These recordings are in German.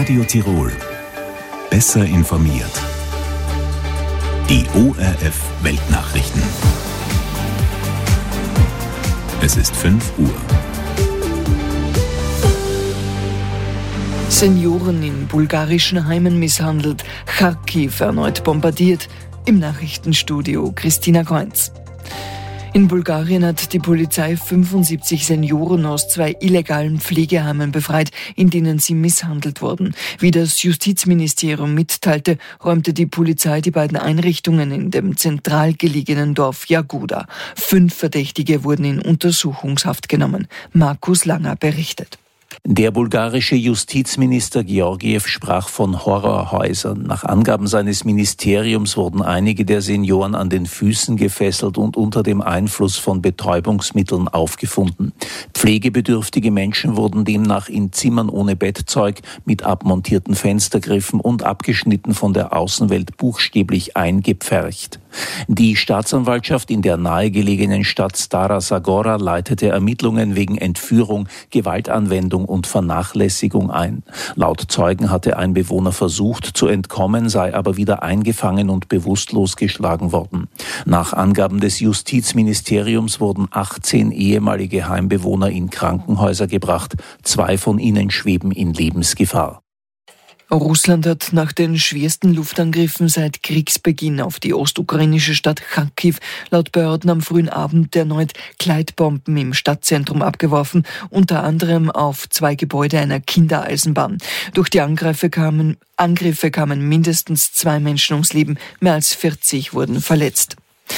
Radio Tirol. Besser informiert. Die ORF Weltnachrichten. Es ist 5 Uhr. Senioren in bulgarischen Heimen misshandelt, Charkiw erneut bombardiert. Im Nachrichtenstudio Christina Kreunz. In Bulgarien hat die Polizei 75 Senioren aus 2 illegalen Pflegeheimen befreit, in denen sie misshandelt wurden. Wie das Justizministerium mitteilte, räumte die Polizei die beiden Einrichtungen in dem zentral gelegenen Dorf Jagoda. 5 Verdächtige wurden in Untersuchungshaft genommen. Markus Langer berichtet. Der bulgarische Justizminister Georgiev sprach von Horrorhäusern. Nach Angaben seines Ministeriums wurden einige der Senioren an den Füßen gefesselt und unter dem Einfluss von Betäubungsmitteln aufgefunden. Pflegebedürftige Menschen wurden demnach in Zimmern ohne Bettzeug, mit abmontierten Fenstergriffen und abgeschnitten von der Außenwelt buchstäblich eingepfercht. Die Staatsanwaltschaft in der nahegelegenen Stadt Stara Zagora leitete Ermittlungen wegen Entführung, Gewaltanwendung und Vernachlässigung ein. Laut Zeugen hatte ein Bewohner versucht zu entkommen, sei aber wieder eingefangen und bewusstlos geschlagen worden. Nach Angaben des Justizministeriums wurden 18 ehemalige Heimbewohner in Krankenhäuser gebracht. 2 von ihnen schweben in Lebensgefahr. Russland hat nach den schwersten Luftangriffen seit Kriegsbeginn auf die ostukrainische Stadt Charkiw laut Behörden am frühen Abend erneut Gleitbomben im Stadtzentrum abgeworfen, unter anderem auf 2 Gebäude einer Kindereisenbahn. Durch die Angriffe kamen mindestens 2 Menschen ums Leben, mehr als 40 wurden verletzt.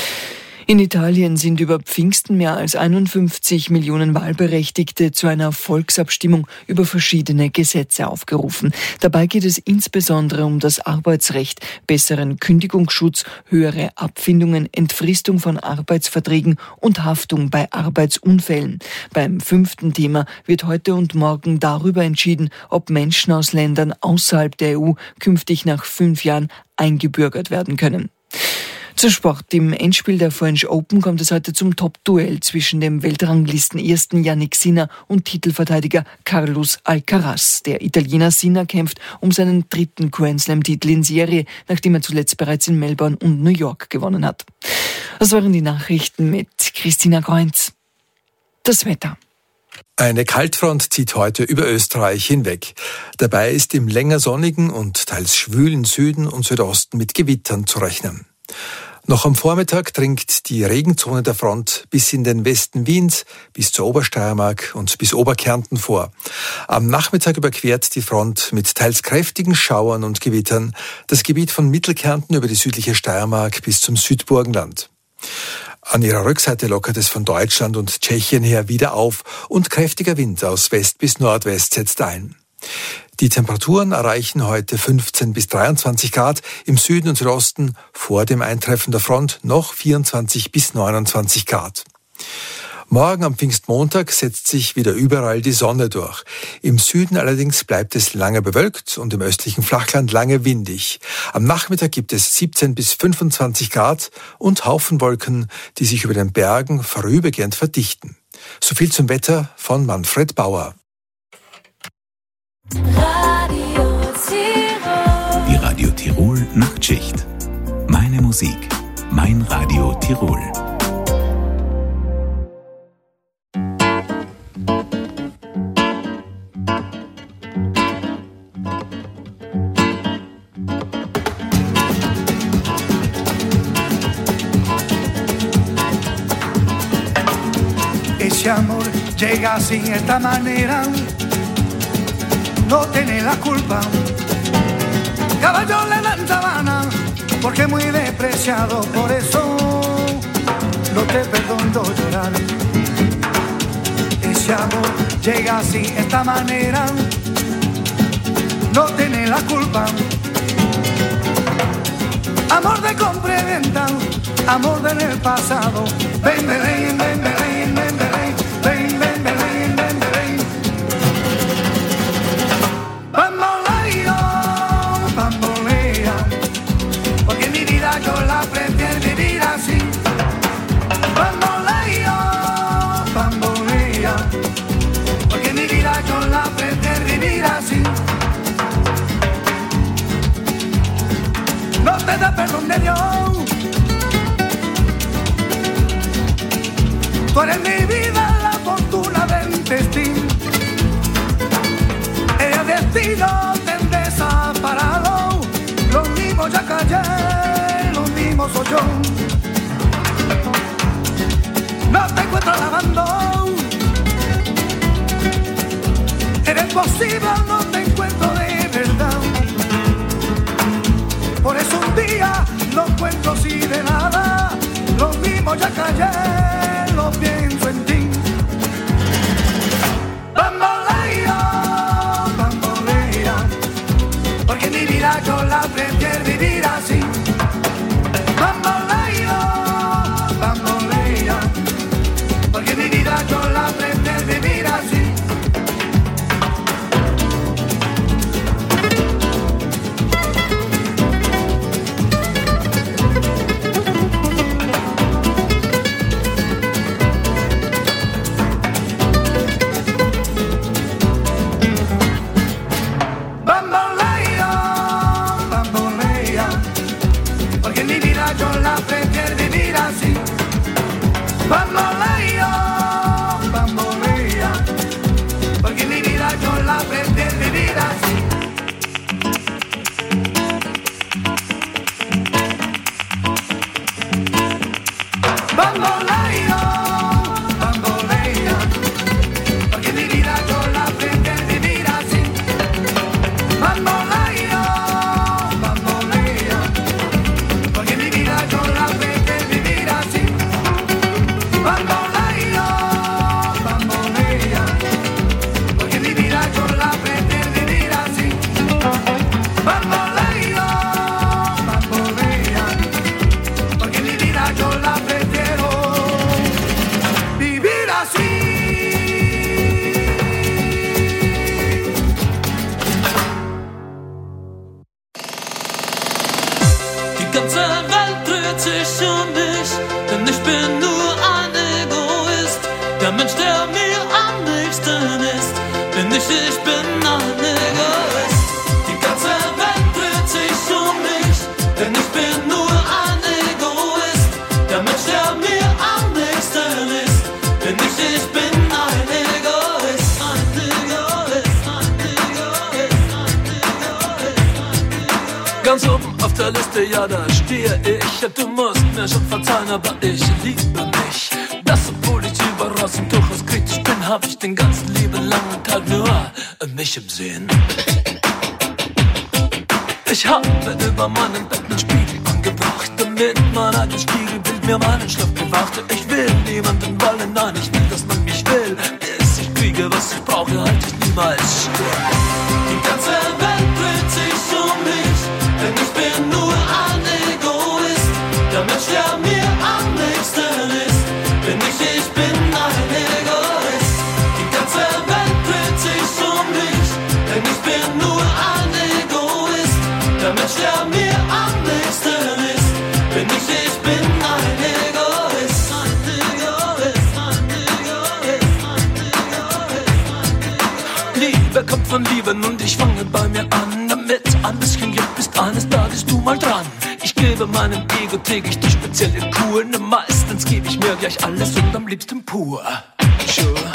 In Italien sind über Pfingsten mehr als 51 Millionen Wahlberechtigte zu einer Volksabstimmung über verschiedene Gesetze aufgerufen. Dabei geht es insbesondere um das Arbeitsrecht, besseren Kündigungsschutz, höhere Abfindungen, Entfristung von Arbeitsverträgen und Haftung bei Arbeitsunfällen. Beim 5. Thema wird heute und morgen darüber entschieden, ob Menschen aus Ländern außerhalb der EU künftig nach 5 Jahren eingebürgert werden können. Zu Sport. Im Endspiel der French Open kommt es heute zum Top-Duell zwischen dem Weltranglisten-Ersten Jannik Sinner und Titelverteidiger Carlos Alcaraz. Der Italiener Sinner kämpft um seinen 3. Grand-Slam-Titel in Serie, nachdem er zuletzt bereits in Melbourne und New York gewonnen hat. Das waren die Nachrichten mit Christina Kreunz. Das Wetter. Eine Kaltfront zieht heute über Österreich hinweg. Dabei ist im länger sonnigen und teils schwülen Süden und Südosten mit Gewittern zu rechnen. Noch am Vormittag dringt die Regenzone der Front bis in den Westen Wiens, bis zur Obersteiermark und bis Oberkärnten vor. Am Nachmittag überquert die Front mit teils kräftigen Schauern und Gewittern das Gebiet von Mittelkärnten über die südliche Steiermark bis zum Südburgenland. An ihrer Rückseite lockert es von Deutschland und Tschechien her wieder auf und kräftiger Wind aus West bis Nordwest setzt ein. Die Temperaturen erreichen heute 15 bis 23 Grad, im Süden und Südosten vor dem Eintreffen der Front noch 24 bis 29 Grad. Morgen am Pfingstmontag setzt sich wieder überall die Sonne durch. Im Süden allerdings bleibt es lange bewölkt und im östlichen Flachland lange windig. Am Nachmittag gibt es 17 bis 25 Grad und Haufenwolken, die sich über den Bergen vorübergehend verdichten. So viel zum Wetter von Manfred Bauer. Die Radio Tirol Nachtschicht. Meine Musik, mein Radio Tirol. Ese amor llega sin esta manera. No tiene la culpa. Caballo le dan sabana, porque es muy despreciado, por eso no te perdono llorar. Ese amor llega así, esta manera, no tiene la culpa. Amor de compra y venta, amor del pasado. Ven, ven, ven, ven, ven, ven, ven, ven, ven, ven, ven, ven, ven. Porque mi vida yo la prefiero vivir así. Bambolea, bambolea, porque mi vida yo la prefiero vivir así. Tú eres mi vida, la fortuna del destino. El destino te desaparado. Lo mismo ya callé, lo mismo soy yo. No te encuentro lavando. Eres posible, no te encuentro de verdad. Por eso un día no encuentro así de nada. Lo mismo ya callé, lo pienso en ti. Bambolea, bambolea, porque mi vida yo la prefiero vivir así. Bambolea, bambolea, porque mi vida yo la prefiero vivir así. Bambolea, bambolea, porque mi vida yo la prefiero vivir así. Bambolea, bambolea, porque mi vida yo la prefiero vivir así. Bambolea, bambolea, porque mi vida yo la prefiero vivir así. Bambolea, bambolea, porque mi vida yo la prefiero vivir así. Bambolea, bambolea, porque mi vida yo la prefiero vivir así. Die ganze Welt dreht sich um mich, denn ich bin nur ein Egoist. Der Mensch, der mir am nächsten ist, bin ich bin ein Egoist. Die ganze Welt dreht sich um mich, denn ich bin nur ein Egoist. Der Mensch, der mir am nächsten ist, bin ich bin ein Egoist. Ein Egoist, ein Egoist, ein Egoist. Ganz oben auf der Liste, ja, da stehe ich. Ja, du musst mir schon verzeihen, aber ich liebe mich. Das, obwohl ich überall und durchaus kritisch bin, hab ich den ganzen lieben langen Tag nur mich im Sinn. Ich habe über meinen Bett einen Spiegel angebracht, damit mein eigenes Spiegelbild mir meinen Schlaf bewachte. Ich will niemanden wollen, nein, ich will, dass man mich will. Bis ich kriege, was ich brauche, halte ich niemals still. Die ganze Welt dreht sich um mich, denn ich bin nur ein Egoist. Der Mensch, der mir am nächsten ist, bin ich bin ein Egoist. Die ganze Welt dreht sich um mich, denn ich bin nur ein Egoist. Der Mensch, der mir am nächsten ist, bin ich bin ein Egoist. Ein Egoist, ein Egoist, ein Egoist. Liebe kommt von Lieben und ich fange bei mir an, damit alles hingibt, bist eines Tages du mal dran. Ich gebe meinem Ego täglich die spezielle Kur, ne meistens gebe ich mir gleich alles und am liebsten pur. Sure.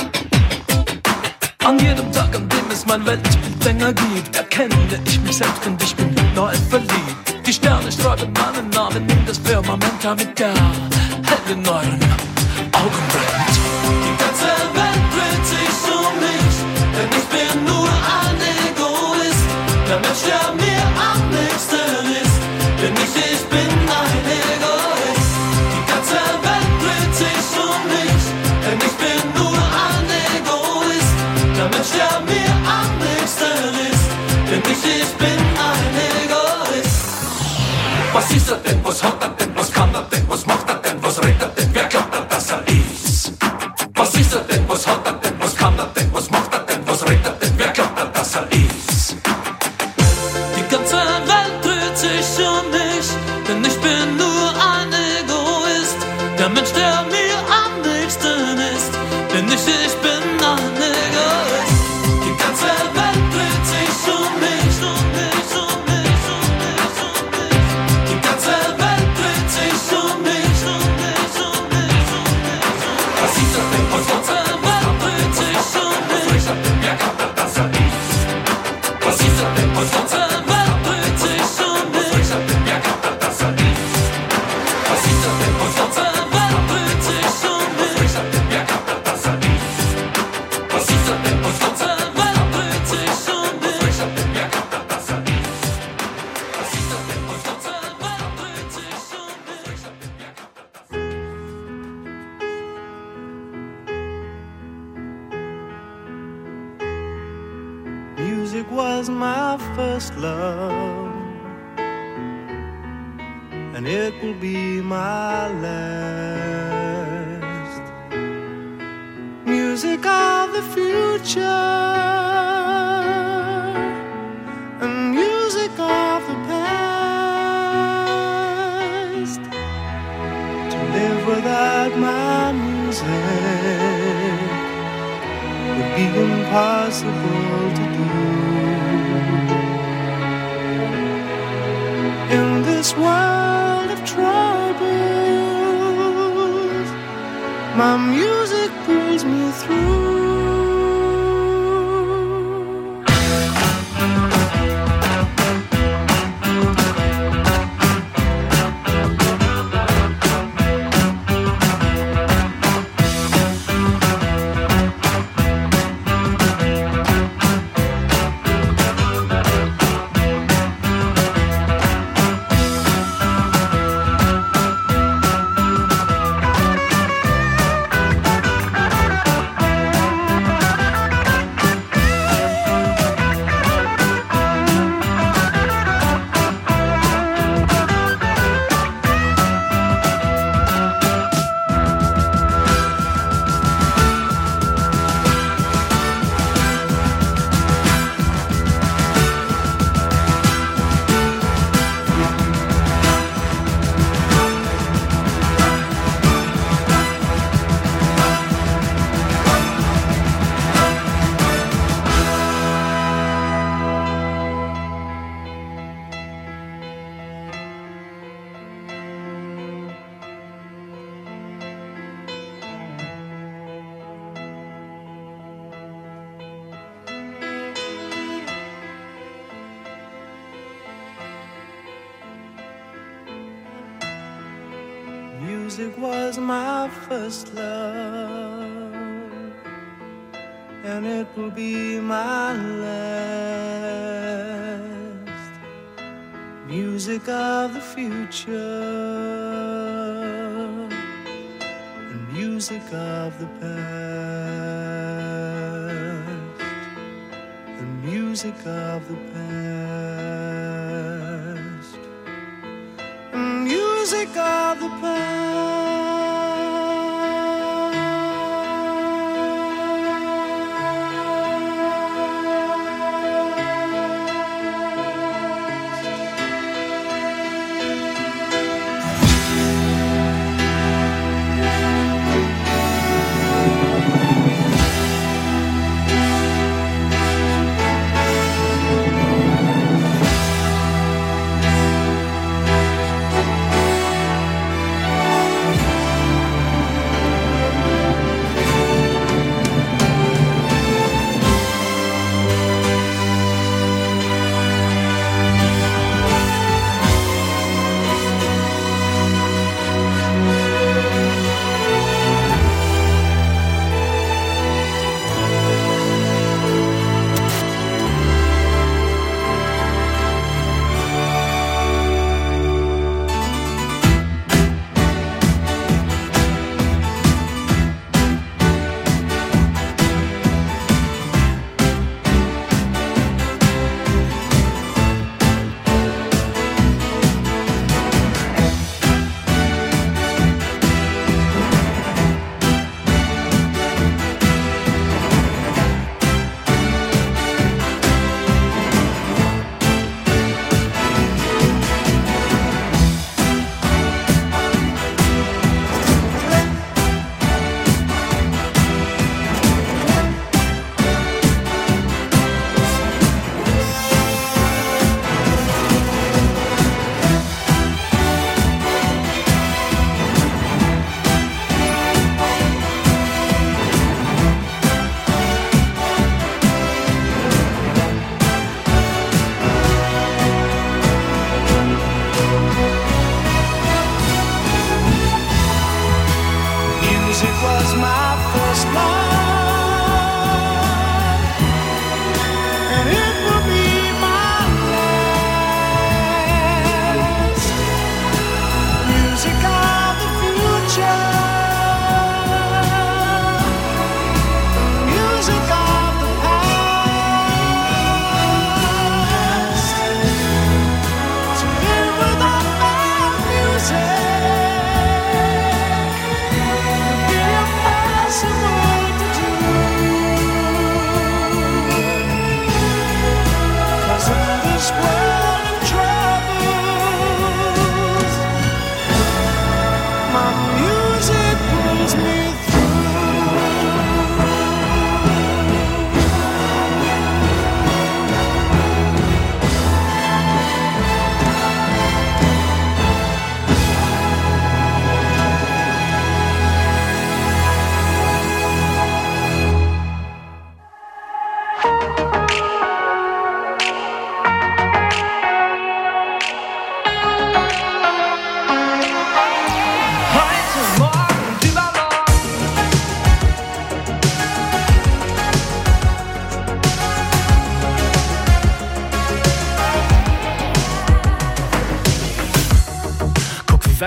An jedem Tag, an dem es mein Weltbild länger gibt, erkenne ich mich selbst und ich bin neu verliebt. Die Sterne schreiben meinen Namen in das Firmament, damit der hell in euren Augen brennt. Die ganze Welt dreht sich um mich, denn ich bin nur ein Egoist. Der Mensch, der mir am nächsten ist, bin ich bin ein Egoist. Die ganze Welt dreht sich um mich, denn ich bin nur ein Egoist. Der Mensch, der mir am nächsten ist, bin ich bin ein Egoist. Was ist er denn, was hat er denn, was kann er denn, was macht er denn, was redet er denn, wer glaubt er, dass er ist? Was ist er denn, was hat er denn, was kann er denn, was macht er denn, was redet er denn, wer glaubt er, dass er ist? Music was my first love, and it will be my last. Music of the future and music of the past. To live without my music would be impossible to do. In this world of troubles, my music pulls me through. Music was my first love, and it will be my last. Music of the future and music of the past, and music of the past, and music of the past.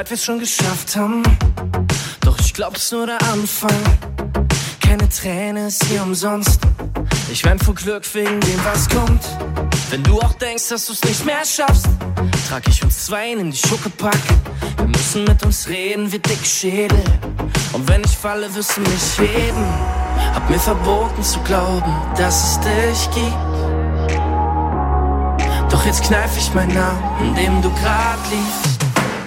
weit wir's schon geschafft haben. Doch ich glaub's nur der Anfang. Keine Träne ist hier umsonst. Ich wein vor Glück wegen dem, was kommt. Wenn du auch denkst, dass du's nicht mehr schaffst, trag ich uns zwei in die Schuckepack. Wir müssen mit uns reden wie dicke Schädel. Und wenn ich falle, wirst du mich heben. Hab mir verboten zu glauben, dass es dich gibt. Doch jetzt kneif ich meinen Namen, in dem du grad liegst.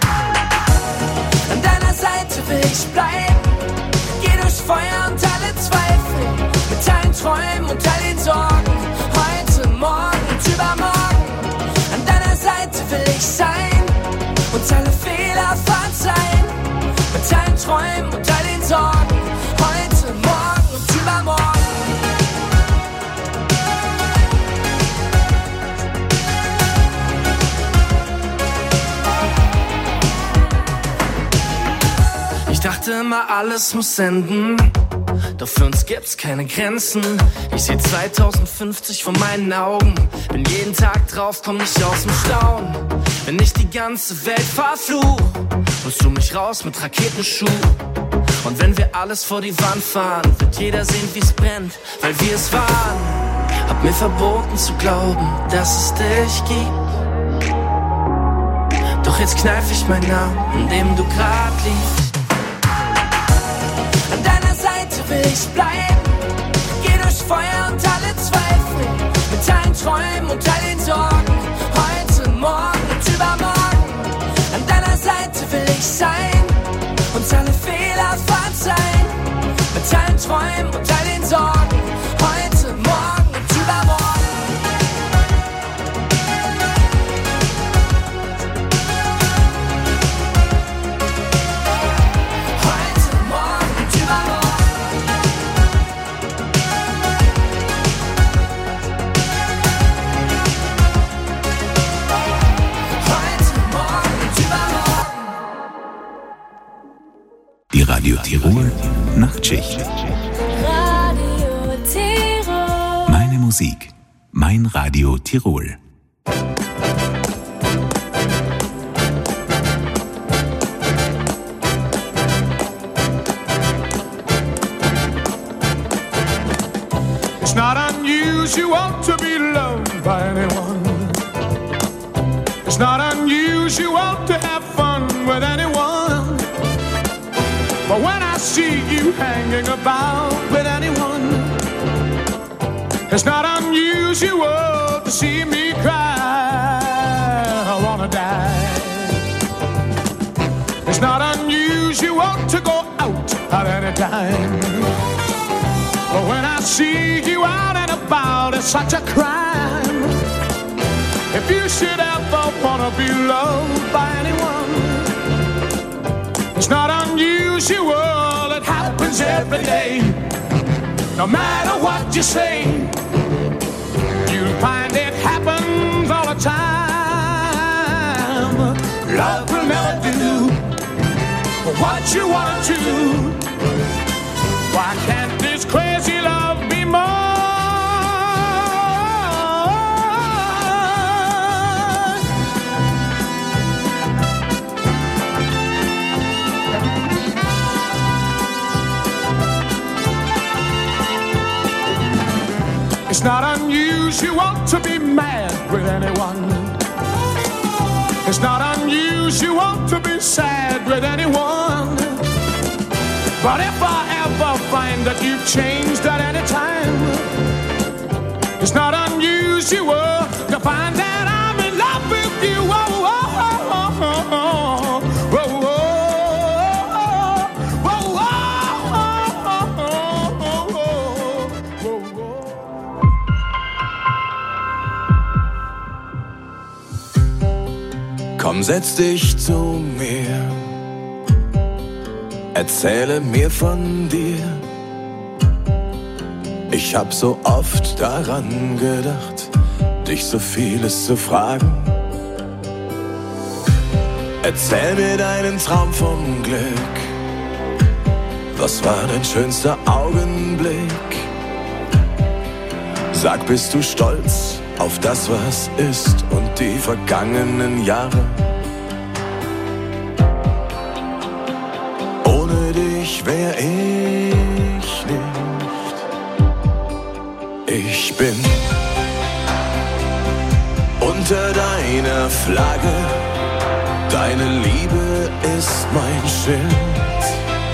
An deiner Seite will ich bleiben. Geh durchs Feuer und alle Zweifel. Mit allen Träumen und all den Sorgen. Heute, morgen und übermorgen. An deiner Seite will ich sein. Und alle Fehler verzeihen. Mit allen Träumen und all den Sorgen. Heute, morgen und übermorgen. Ich dachte immer, alles muss enden. Doch für uns gibt's keine Grenzen. Ich seh 2050 vor meinen Augen. Bin jeden Tag drauf, komm nicht aus dem Staunen. Wenn ich die ganze Welt verfluch, holst du mich raus mit Raketenschuh. Und wenn wir alles vor die Wand fahren, wird jeder sehen, wie's brennt, weil wir es waren. Hab mir verboten zu glauben, dass es dich gibt. Doch jetzt kneif ich meinen Namen, in dem du grad liegst. An deiner Seite will ich bleiben. Geh durchs Feuer und alle Zweifel. Mit allen Träumen und all den Sorgen. Heute, morgen und übermorgen. An deiner Seite will ich sein. Und alle Fehler verzeihen. Mit allen Träumen und all den Sorgen. Heute, morgen und übermorgen. Die Radio Tirol Nachtschicht. Radio Tirol. Meine Musik, mein Radio Tirol. It's not unusual to be loved by anyone. It's not unusual to have fun with anyone. But when I see you hanging about with anyone, it's not unusual to see me cry. I wanna die. It's not unusual to go out at any time. But when I see you out and about, it's such a crime. If you should ever wanna be loved by anyone, it's not unusual, it happens every day. No matter what you say, you'll find it happens all the time. Love will never do what you want to do. Why can't this crazy love be more? It's not unusual to be mad with anyone. It's not unusual to be sad with anyone. But if I ever find that you've changed at any time, it's not unusual to find that I'm in love with you. Oh, oh, oh, oh, oh, oh. Komm, setz dich zu mir, erzähle mir von dir. Ich hab so oft daran gedacht, dich so vieles zu fragen. Erzähl mir deinen Traum vom Glück. Was war dein schönster Augenblick? Sag, bist du stolz auf das, was ist und die vergangenen Jahre? wär ich nicht. Ich bin unter deiner Flagge, deine Liebe ist mein Schild.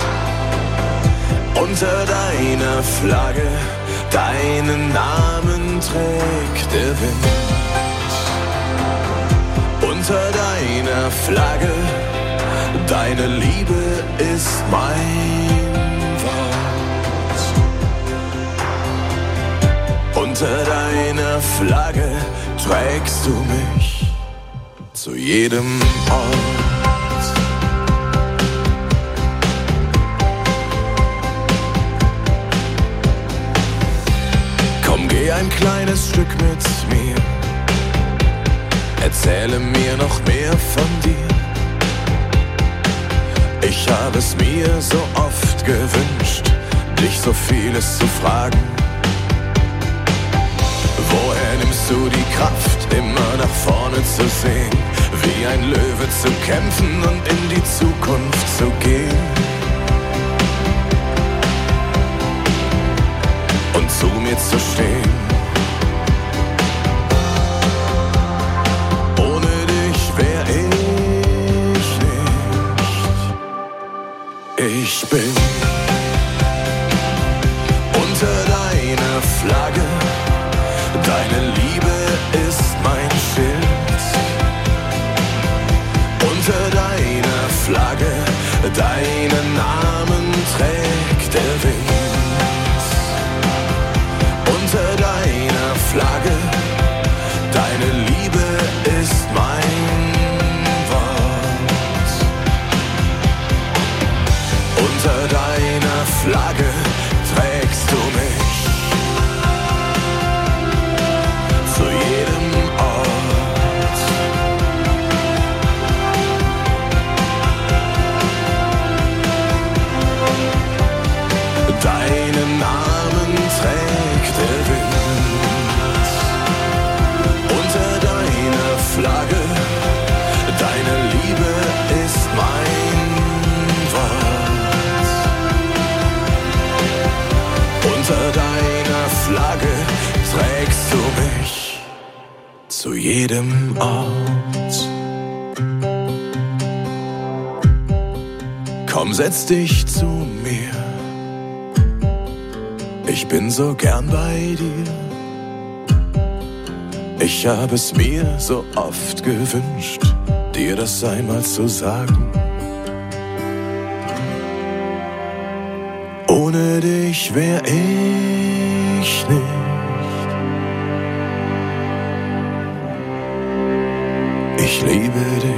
Unter deiner Flagge, deinen Namen trägt der Wind. Unter deiner Flagge, deine Liebe ist mein Wort. Unter deiner Flagge trägst du mich zu jedem Ort. Komm, geh ein kleines Stück mit mir, erzähle mir noch mehr von dir. Ich habe es mir so oft gewünscht, dich so vieles zu fragen. Woher nimmst du die Kraft, immer nach vorne zu sehen, wie ein Löwe zu kämpfen und in die Zukunft zu gehen? Und zu mir zu stehen. Ohne dich wär ich nicht. Ich bin unter deiner Flagge, deine Liebe ist mein Schild. Unter deiner Flagge, deinen Namen trägt der Wind. Unter deiner Flagge, deine Liebe ist mein Wort. Unter deiner Flagge trägst du mich zu jedem Ort. Deinen Namen trägt der Wind. Unter deiner Flagge, deine Liebe ist mein Wort. Unter deiner Flagge trägst du mich zu jedem Ort. Komm, setz dich zu mir. Ich bin so gern bei dir. Ich habe es mir so oft gewünscht, dir das einmal zu sagen. Ohne dich wär ich nicht. Ich liebe dich.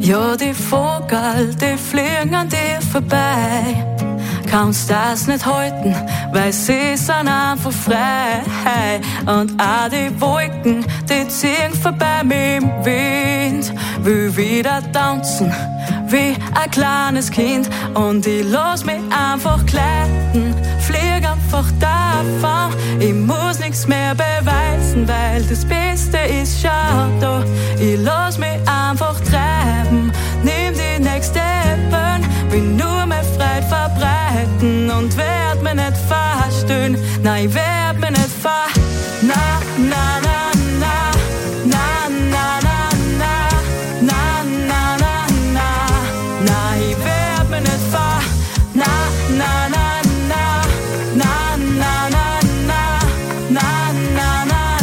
Ja, die Vogel, die fliegen an dir vorbei. Kannst das nicht halten, weil sie sind einfach frei. Und auch die Wolken, die ziehen vorbei mit dem Wind. Will wieder tanzen, wie ein kleines Kind. Und ich lass mich einfach gleiten, flieg einfach davon. Ich muss nichts mehr beweisen, weil das Beste ist schon da. Ich lass mich einfach treiben, nimm die nächste Bahn, will nur mehr Freude verbreiten und werd mir nicht verstehen. Nein, ich werd mir nicht na, na, na, na, na, na, na, na, na, na, na, na, na, ich werd mir nicht na, na, na, na, na, na, na, na, na, na,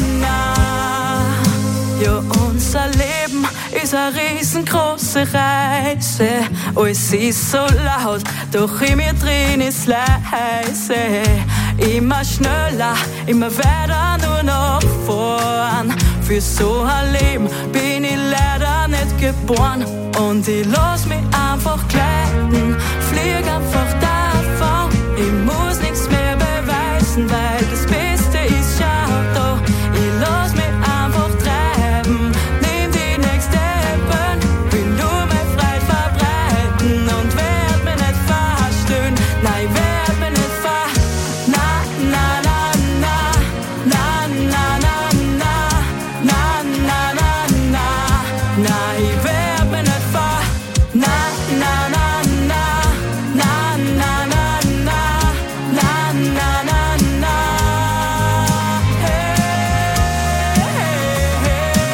na. Ja, unser Leben ist eine riesengroße Reise. Alles ist so laut, doch in mir drin ist leise. Immer schneller, immer weiter nur noch vorn. Für so ein Leben bin ich leider nicht geboren. Und ich lass mich einfach gleiten, flieg einfach davon. Ich muss nichts mehr beweisen, weil das Beste ist schon da. Ich lass mich einfach treiben, nimm die nächste Bahn, will nur mehr Freude verbreiten und werd mir nicht verstehen. Nein, ich werd mir nicht na, na, na, na, na, na, na, na, na, na, na, na, na, ich werd mir nicht na, na, na, na, na, na, na, na, na, na, na, na, hey, hey,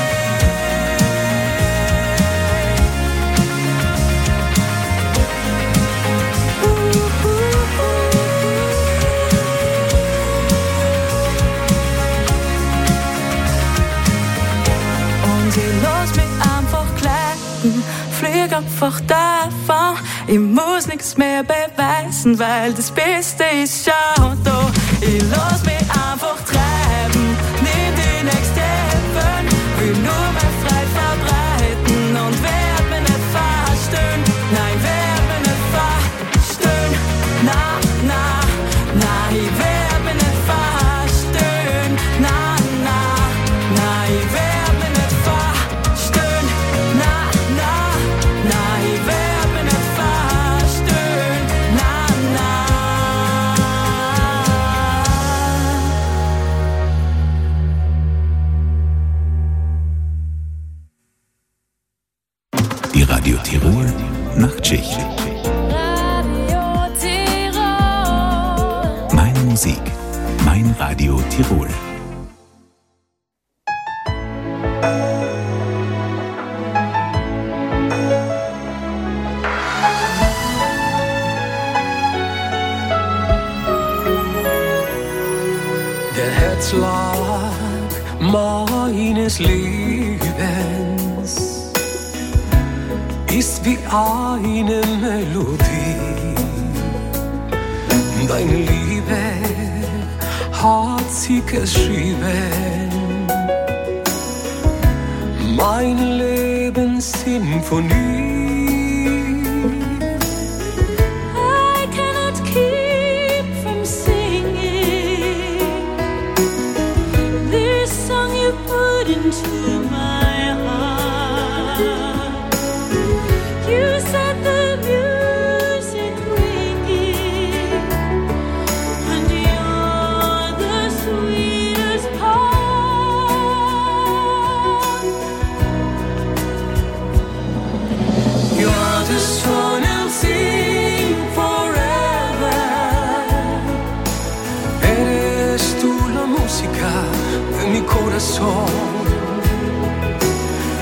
Und ich lass mich einfach gleiten, flieg einfach davon. Ich muss nichts mehr beweisen, weil das Beste ist schon da. Ich lass mich einfach treiben, nimm die nächste Bahn, will nur mehr Freude verbreiten und werd mir nicht verstehen. Nein, werd mir nicht verstehen. Na, na, na, ich werd mir nicht verstehen. Na, na, na, ich werd mir nicht verstehen. Na, na, na, ich werd mir nicht verstehen. Na, na. Die Radio Tirol Nachtschicht. Radio Tirol. Meine Musik, mein Radio Tirol. Der Herzschlag meines Lebens ist wie eine Melodie. Deine Liebe hat sie geschrieben, meine Lebenssymphonie. I cannot keep from singing this song you put into my heart. You set the music ringing, and you're the sweetest part. You're the sun I'll sing forever. Eres tú la música de mi corazón.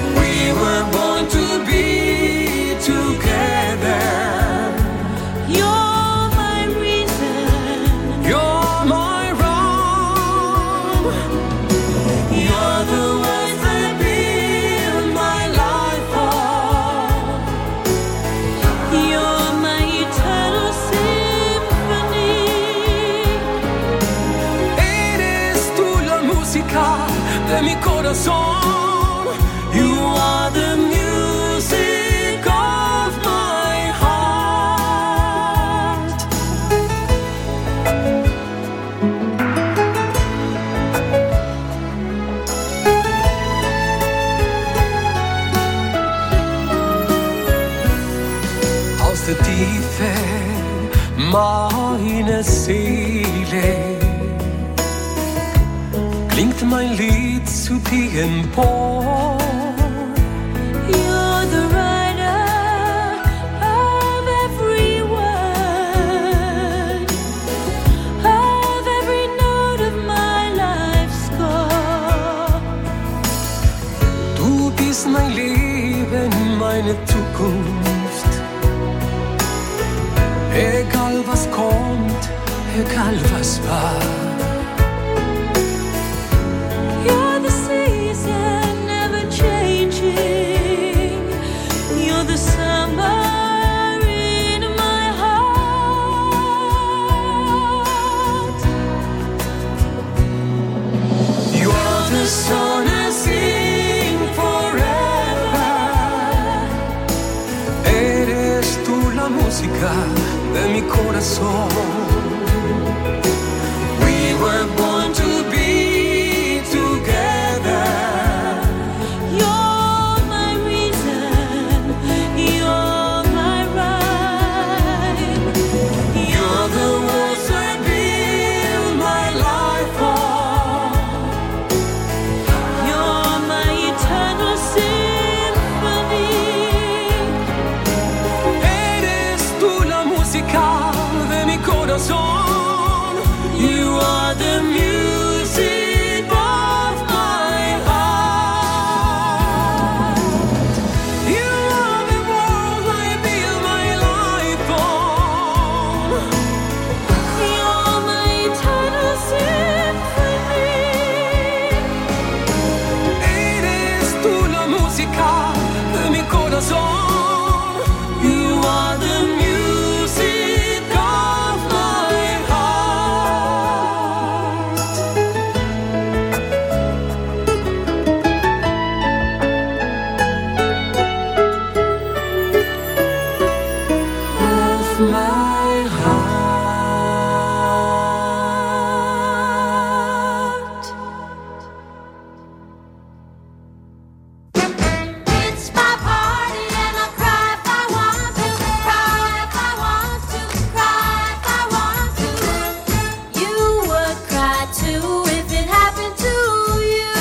meine Seele klingt mein Lied zu dir empor. You're the writer of every word, of every note of my life's score. Du bist mein Leben, meine Zukunft. Egal was kommt, egal was war. You're the season never changing. You're the summer in my heart. You are the sun I sing forever. Eres tú la música de mi corazón. We were born to be together. You're my reason, you're my rhyme. You're the words I build my life on. You're my eternal symphony. Eres tú la música de mi corazón. You are the music of my heart. You are the world I build my life on. You're my eternal symphony. Eres tú la música de mi corazón. You are the music of my heart. Of my heart. It's my party and I'll cry if I want to, cry if I want to, cry if I want to. You would cry too if it happened to you.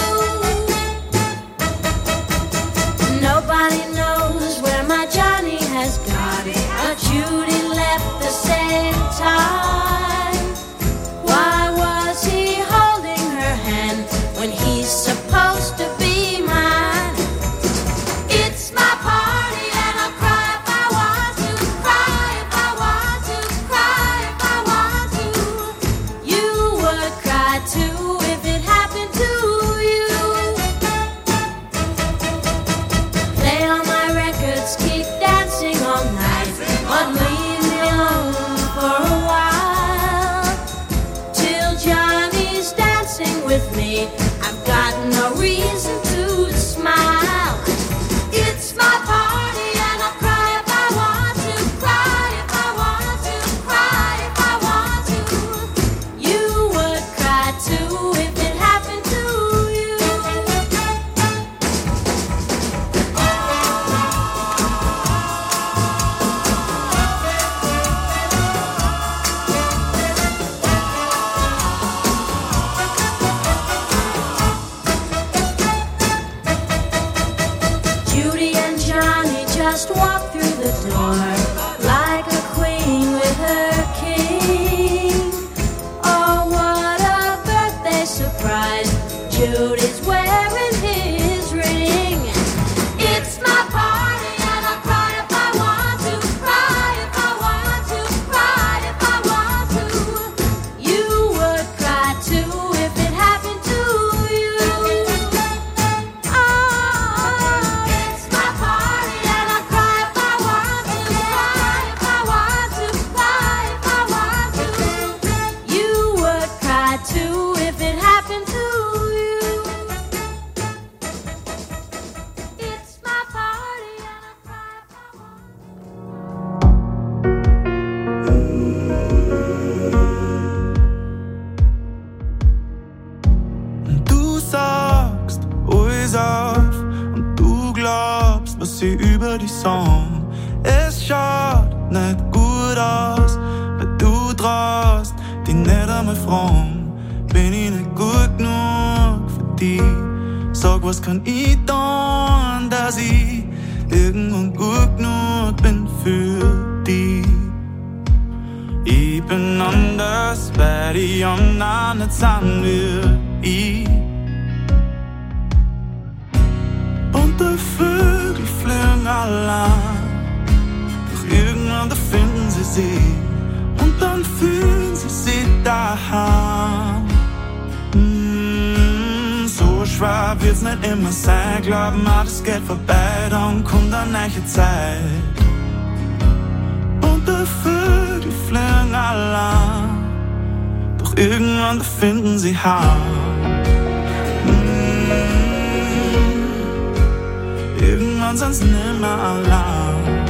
Nobody knows where my Johnny has gone, but Judy left the same time. Why was he holding her hand when he's supposed to be mine? It's my party and I'll cry if I want to, cry if I want to, cry if I want to. You would cry too if it happened to you. Play all my records, keep dancing all night, but leave me alone for a while. Till Johnny's dancing with me, I've got no reason to smile. It's my party and I'll cry if I want to, cry if I want to, cry if I want to. You would cry too if it happened to you. Judy and Johnny just walked through the door like a queen with her king. Oh, what a birthday surprise! Judy's wearing his ring. It's my party and I'll cry if I want to, cry if I want to, cry if I want to. You would cry too if it happened to you. Oh, it's my party and I'll cry if I want to, cry if I want to, cry if I want to. You would cry too if it happened to you. It's my party and I'll cry if I want Du sagst, alles auf und du glaubst, was sie über dich sagen. Es schaut nicht gut aus, weil du mal fragen, bin ich nicht gut genug für dich? Sag, was kann ich tun, dass ich irgendwann gut genug bin für dich? Ich bin anders, weil die anderen nicht sind wie ich. Und die Vögel fliegen allein, doch irgendwann da finden sie sich und dann fühlen sie sich daheim. So schwer wird's nicht immer sein, glauben wir, das geht vorbei, dann kommt eine neue Zeit. Und die Vögel fliegen allein, doch irgendwann da finden sie heim. Irgendwann sind's nimmer allein.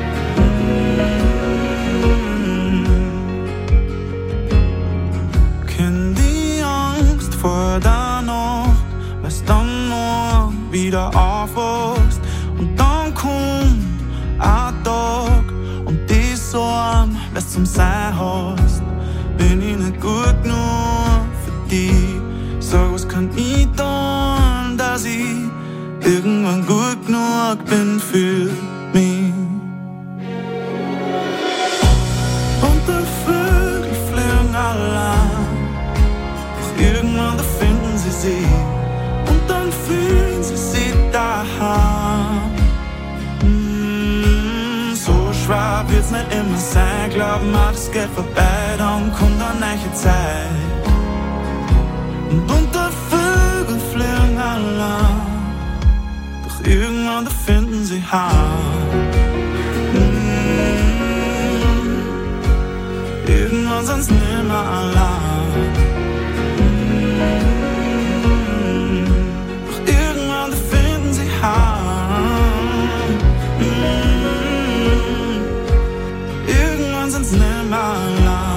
Kenn die Angst vor der Nacht, weil's dann nur wieder aufwachst. Und dann kommt ein Tag und die Sorgen, weil's zum Sein hast. Bin ich nicht gut genug für dich? Sag, was kann ich tun, dass ich irgendwann gut genug bin für mich? Und die Vögel fliegen allein, doch irgendwann da finden sie sich und dann fühlen sie sich daheim. So schwer wird's nicht immer sein, glauben wir, das geht vorbei, dann kommt eine neue Zeit. Und die Vögel fliegen allein, doch irgendwann da finden sie heim. Irgendwann sind's nimmer allein. Doch irgendwann da finden sie heim. Irgendwann sind's nimmer allein.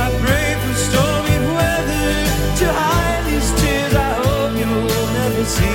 See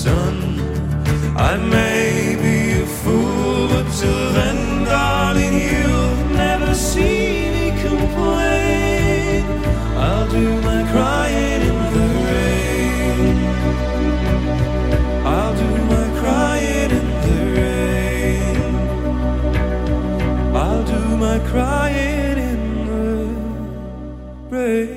sun. I may be a fool, but till then, darling, you'll never see me complain. I'll do my crying in the rain. I'll do my crying in the rain. I'll do my crying in the rain.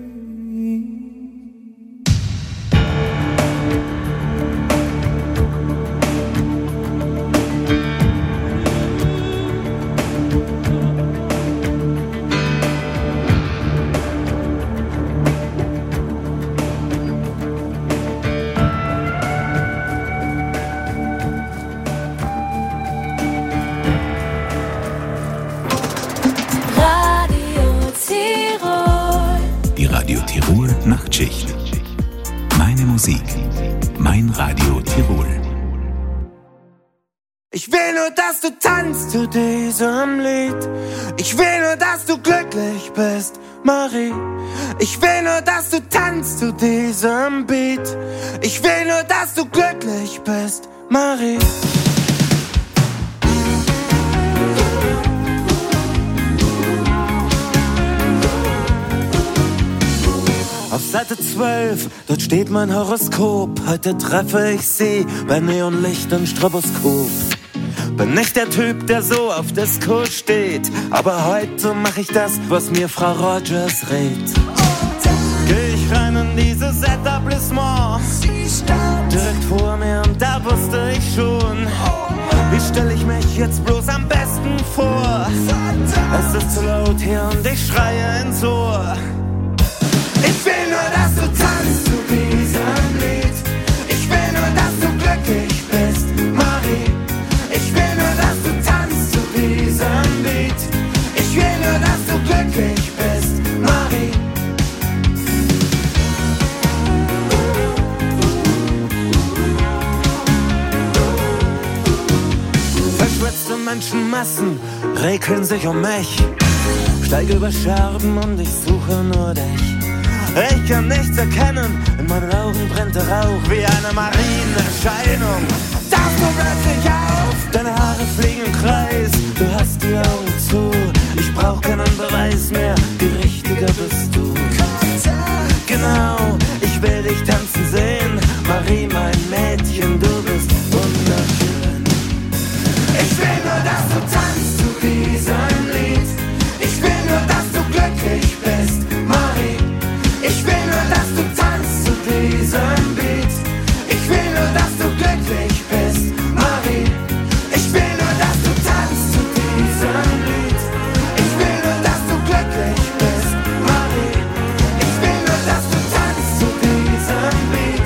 Radio Tirol Nachtschicht. Meine Musik, mein Radio Tirol. Ich will nur, dass du tanzt zu diesem Lied. Ich will nur, dass du glücklich bist, Marie. Ich will nur, dass du tanzt zu diesem Beat. Ich will nur, dass du glücklich bist, Marie. Auf Seite 12, dort steht mein Horoskop. Heute treffe ich sie bei Neonlicht und Stroboskop. Bin nicht der Typ, der so auf Disco steht, aber heute mach ich das, was mir Frau Rogers rät. Geh ich rein in dieses Etablissement, direkt vor mir und da wusste ich schon, wie stell ich mich jetzt bloß am besten vor. Es ist zu laut hier und ich schreie ins Ohr. Ich will nur, dass du tanzt zu diesem Lied. Ich will nur, dass du glücklich bist, Marie. Ich will nur, dass du tanzt zu diesem Lied. Ich will nur, dass du glücklich bist, Marie. Verschwitzte Menschenmassen regeln sich um mich. Steige über Scherben und ich suche nur dich. Ich kann nichts erkennen, in meinen Augen brennt der Rauch wie eine Marienerscheinung. Tauchst du plötzlich auf, deine Haare fliegen im Kreis, du hast die Augen zu, ich brauch keinen Beweis mehr, wie richtiger bist du. Genau, ich will dich tanzen sehen, Marie, mein Mädchen, du bist wunderschön. Ich will nur, dass du tanzt zu diesem Lied, ich will nur, dass du glücklich bist, Marie. Ich will nur, dass du tanzt zu diesem Beat. Ich will nur, dass du glücklich bist, Marie. Ich will nur, dass du tanzt zu diesem Lied. Ich will nur, dass du glücklich bist, Marie. Ich will nur, dass du tanzt zu diesem Beat.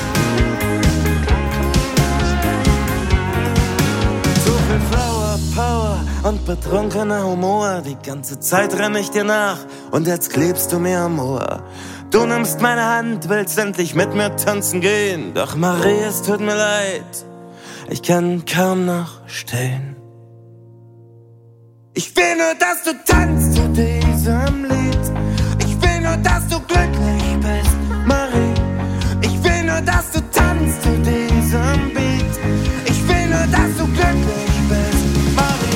So viel Flower Power und betrunkener Humor. Die ganze Zeit renn ich dir nach und jetzt klebst du mir am Ohr. Du nimmst meine Hand, willst endlich mit mir tanzen gehen. Doch Marie, es tut mir leid, ich kann kaum noch stehen. Ich will nur, dass du tanzt zu diesem Lied. Ich will nur, dass du glücklich bist, Marie. Ich will nur, dass du tanzt zu diesem Beat. Ich will nur, dass du glücklich bist, Marie.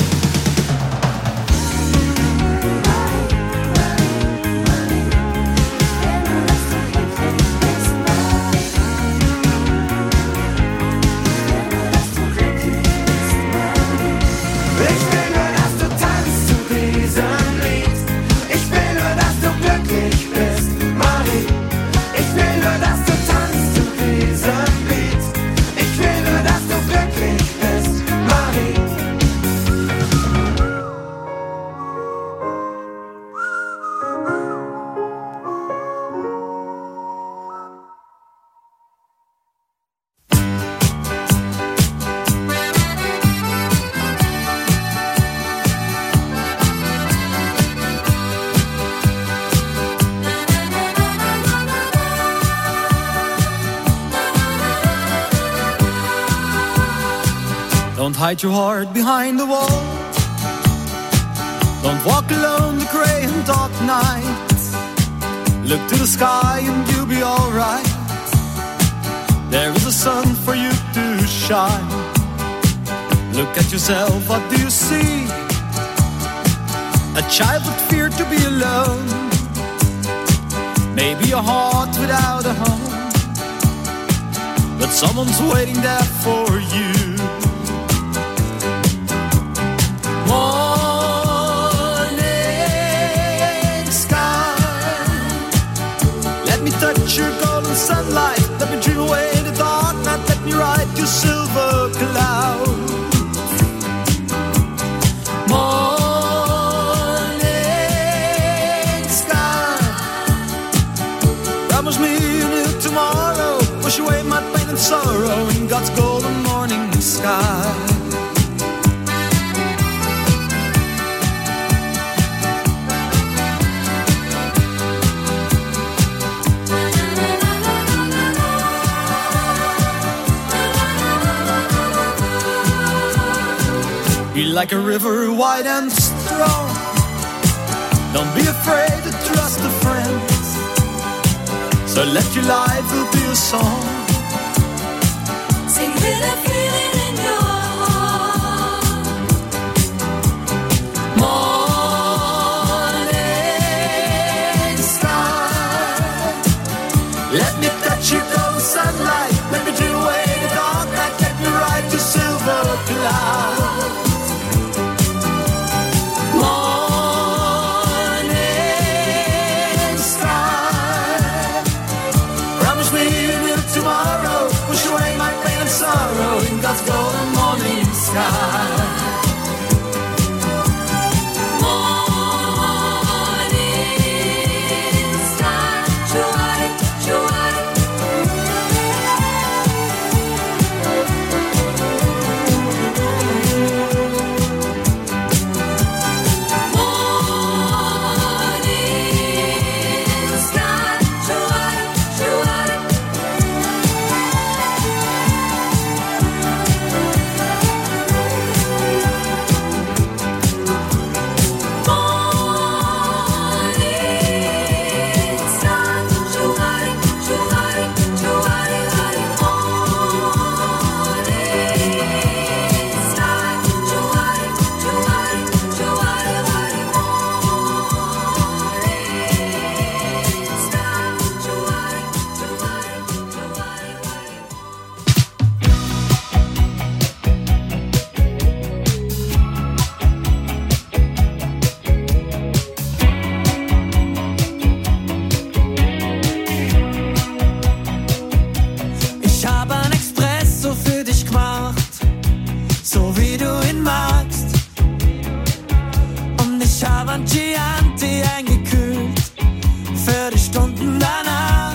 Don't hide your heart behind the wall. Don't walk alone the grey and dark night. Look to the sky and you'll be alright. there is a sun for you to shine. Look at yourself, what do you see? A child with fear to be alone, maybe a heart without a home, but someone's waiting there for you. Morning sky, let me touch your golden sunlight, let me dream away the dark night, let me ride your silver cloud. Morning sky, promise me a new tomorrow, wash away my pain and sorrow in God's golden morning sky. Be like a river wide and strong, don't be afraid to trust a friend, so let your life will be a song. Sing with a feeling in your heart. Morning sky, let me touch your golden sunlight, let me dream away the dark night, let me ride your silver cloud. Morning sky, promise me a new tomorrow, push away my pain and sorrow in God's golden morning sky. Morning sky, joy, joy. Morning sky, joy, joy. Morning sky, joy, joy, joy. Morning sky, joy, joy, joy. Morning sky, joy, Ich habe ein Espresso für dich gemacht, so wie du ihn magst. Und ich habe ein Chianti eingekühlt für die Stunden danach.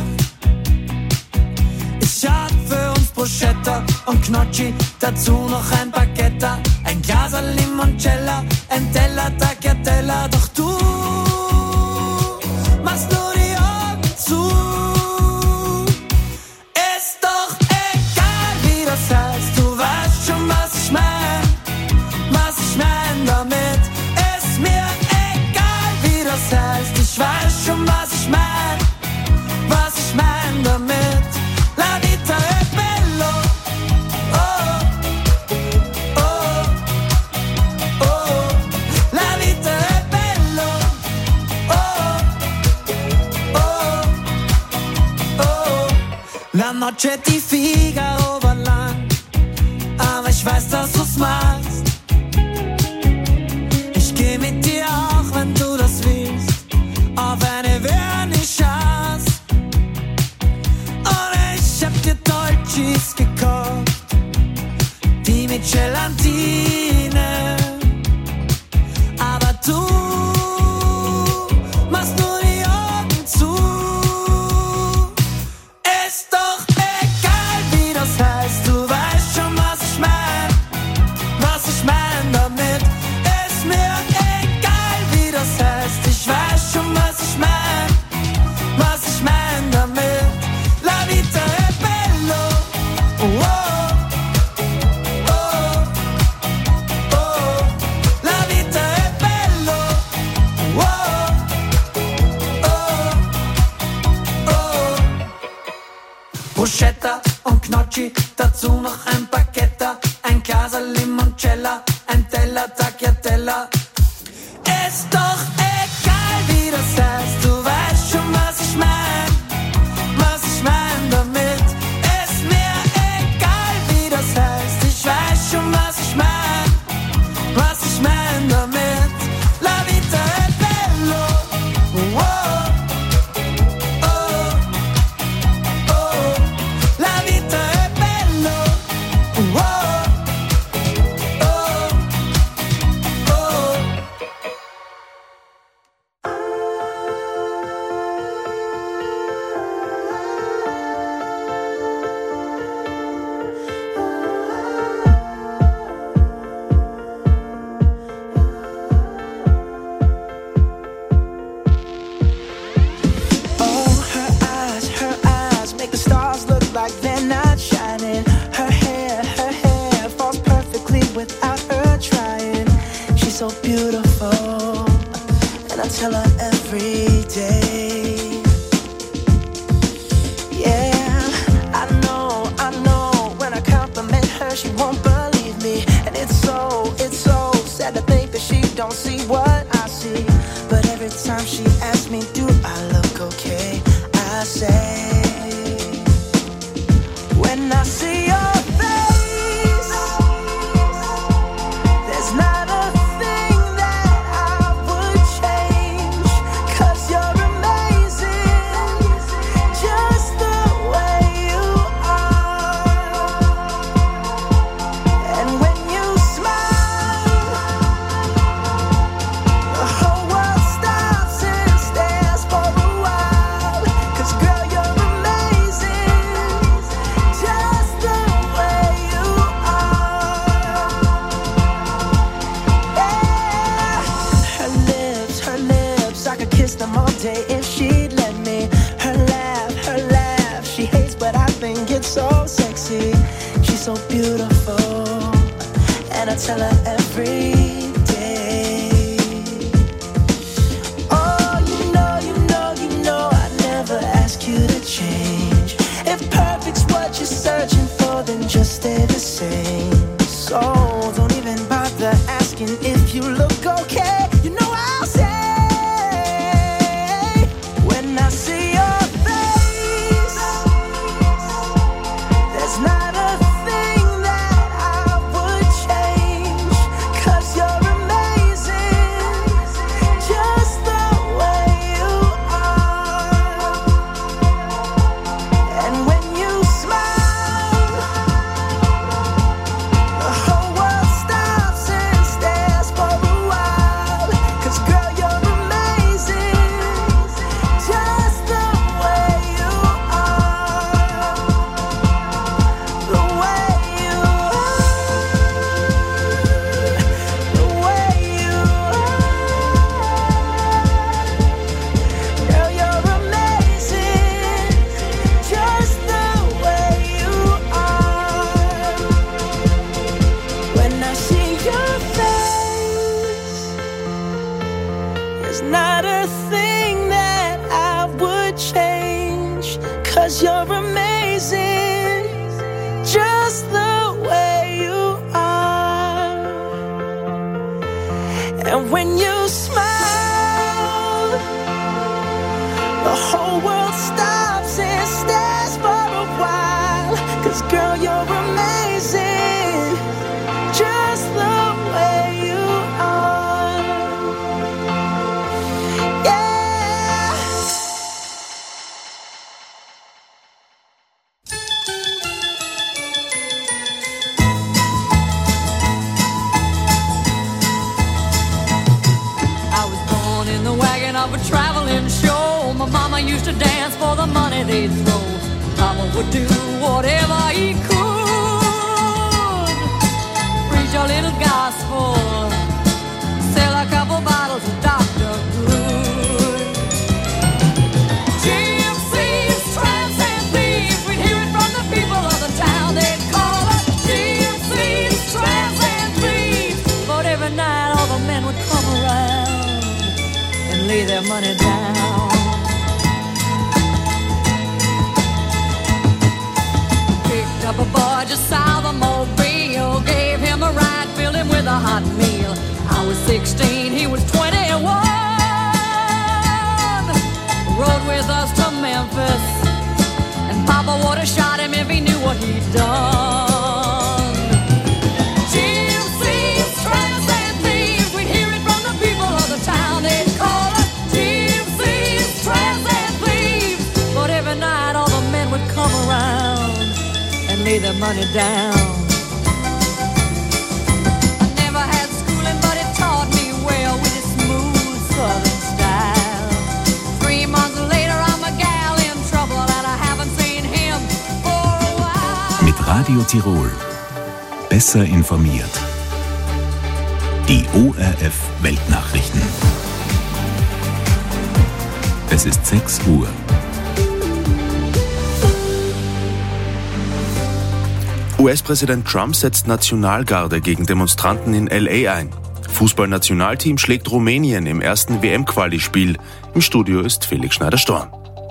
Ich hab für uns Bruschetta und Gnocchi, dazu noch ein Baguetta, ein Glas Limoncello, ein Teller Tagliatella. Doch du machst nur die Augen zu. Ist doch egal, wie das heißt, du weißt schon, was ich mein damit. Ist mir egal, wie das heißt, ich weiß schon, was ich mein damit. La vita è bello, oh, oh, oh. La vita è bello, oh, oh, oh. La noche di Figaro war lang, aber ich weiß, dass du's magst. Ich geh mit dir auch, wenn du das willst, auf eine Vernissage. Und ich hab dir Dolcis gekauft, die mit Gelatine. Aber du machst nur die Augen zu. Ist doch egal, wie das heißt, du weißt schon, was ich mein. dazu noch ein Paquetta, ein Glas Limoncello, ein Teller Tagliatella. Ist doch egal, wie das heißt, du weißt schon, was ich mein damit. Ist mir egal, wie das heißt, ich weiß schon, was ich mein damit. La vita è bello, oh, oh, oh. La vita è bello, oh, oh, oh. So beautiful, and I tell her every day. Yeah, I know, when I compliment her, she won't believe me. And it's so sad to think that she don't see what I see. But every time she asks me, do I look okay? I say, when I see your face, there's not a if she'd let me. Her laugh, she hates, but I think it's so sexy. She's so beautiful, and I tell her every day. Oh, you know, I never ask you to change. If perfect's what you're searching for, then just stay the same. So don't even bother asking if you look okay. You know I'll say, of a traveling show. My mama used to dance for the money they'd throw. Papa would do whatever he could. Preach a little gospel, sell a couple bottles of Dr. Good. Gypsies, tramps and thieves, we'd hear it from the people of the town. They'd call us gypsies, tramps and thieves. But every night all the men would come around and lay their money down. Picked Shepherd boy just south of Mobile, gave him a ride, filled him with a hot meal. I was 16, he was 21. Rode with us to Memphis, and Papa would have shot him if he knew what he'd done. Gypsies, tramps, and thieves, we'd hear it from the people of the town. They'd call us gypsies, tramps, and thieves. But every night all the men would come around and lay their money down. I never had schooling, but it taught me well with its smooth southern style. 3 months later I'm a gal in trouble and I haven't seen him for a while. Mit Radio Tirol. Besser informiert. Die ORF Weltnachrichten. Es ist 6 Uhr. US-Präsident Trump setzt Nationalgarde gegen Demonstranten in L.A. ein. Fußballnationalteam schlägt Rumänien im ersten WM-Quali-Spiel. Im Studio ist Felix Schneider-Storm.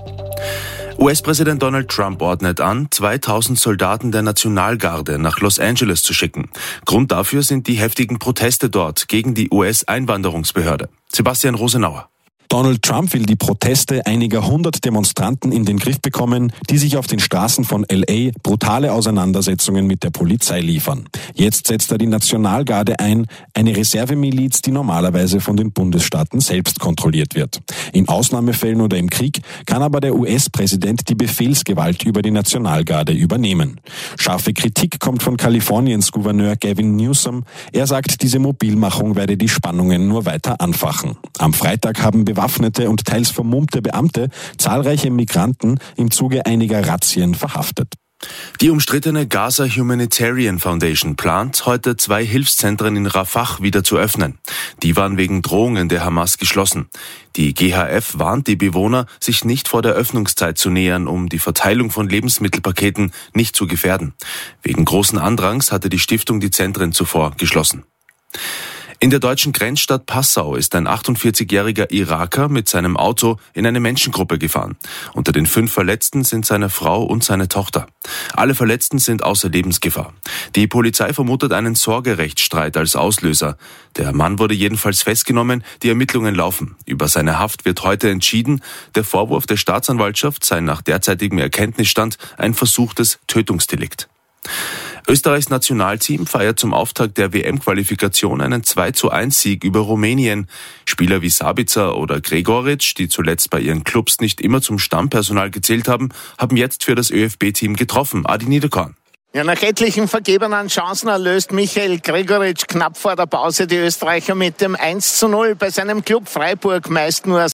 US-Präsident Donald Trump ordnet an, 2000 Soldaten der Nationalgarde nach Los Angeles zu schicken. Grund dafür sind die heftigen Proteste dort gegen die US-Einwanderungsbehörde. Sebastian Rosenauer. Donald Trump will die Proteste einiger 100 Demonstranten in den Griff bekommen, die sich auf den Straßen von L.A. brutale Auseinandersetzungen mit der Polizei liefern. Jetzt setzt er die Nationalgarde ein, eine Reservemiliz, die normalerweise von den Bundesstaaten selbst kontrolliert wird. In Ausnahmefällen oder im Krieg kann aber der US-Präsident die Befehlsgewalt über die Nationalgarde übernehmen. Scharfe Kritik kommt von Kaliforniens Gouverneur Gavin Newsom. Er sagt, diese Mobilmachung werde die Spannungen nur weiter anfachen. Am Freitag haben bewaffnete und teils vermummte Beamte zahlreiche Migranten im Zuge einiger Razzien verhaftet. Die umstrittene Gaza Humanitarian Foundation plant, heute 2 Hilfszentren in Rafah wieder zu öffnen. Die waren wegen Drohungen der Hamas geschlossen. Die GHF warnt die Bewohner, sich nicht vor der Öffnungszeit zu nähern, um die Verteilung von Lebensmittelpaketen nicht zu gefährden. Wegen großen Andrangs hatte die Stiftung die Zentren zuvor geschlossen. In der deutschen Grenzstadt Passau ist ein 48-jähriger Iraker mit seinem Auto in eine Menschengruppe gefahren. Unter den 5 Verletzten sind seine Frau und seine Tochter. Alle Verletzten sind außer Lebensgefahr. Die Polizei vermutet einen Sorgerechtsstreit als Auslöser. Der Mann wurde jedenfalls festgenommen, die Ermittlungen laufen. Über seine Haft wird heute entschieden. Der Vorwurf der Staatsanwaltschaft sei nach derzeitigem Erkenntnisstand ein versuchtes Tötungsdelikt. Österreichs Nationalteam feiert zum Auftakt der WM-Qualifikation einen 2:1-Sieg über Rumänien. Spieler wie Sabitzer oder Gregoritsch, die zuletzt bei ihren Clubs nicht immer zum Stammpersonal gezählt haben, haben jetzt für das ÖFB-Team getroffen. Adi Niederkorn. Ja, nach etlichen vergebenen Chancen erlöst Michael Gregoritsch knapp vor der Pause die Österreicher mit dem 1:0 bei seinem Club Freiburg, meist nur